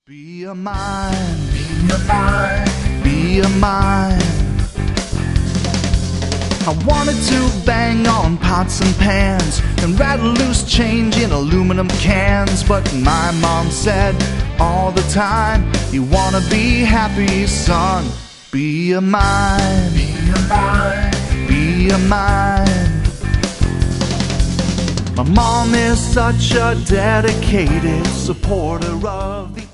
Be a mine, be a mine, be a mine. I wanted to bang on pots and pans and rattle loose change in aluminum cans, but my mom said all the time, you wanna be happy, son. Be a mine, be a mine, be a mine. My mom is such a dedicated supporter of the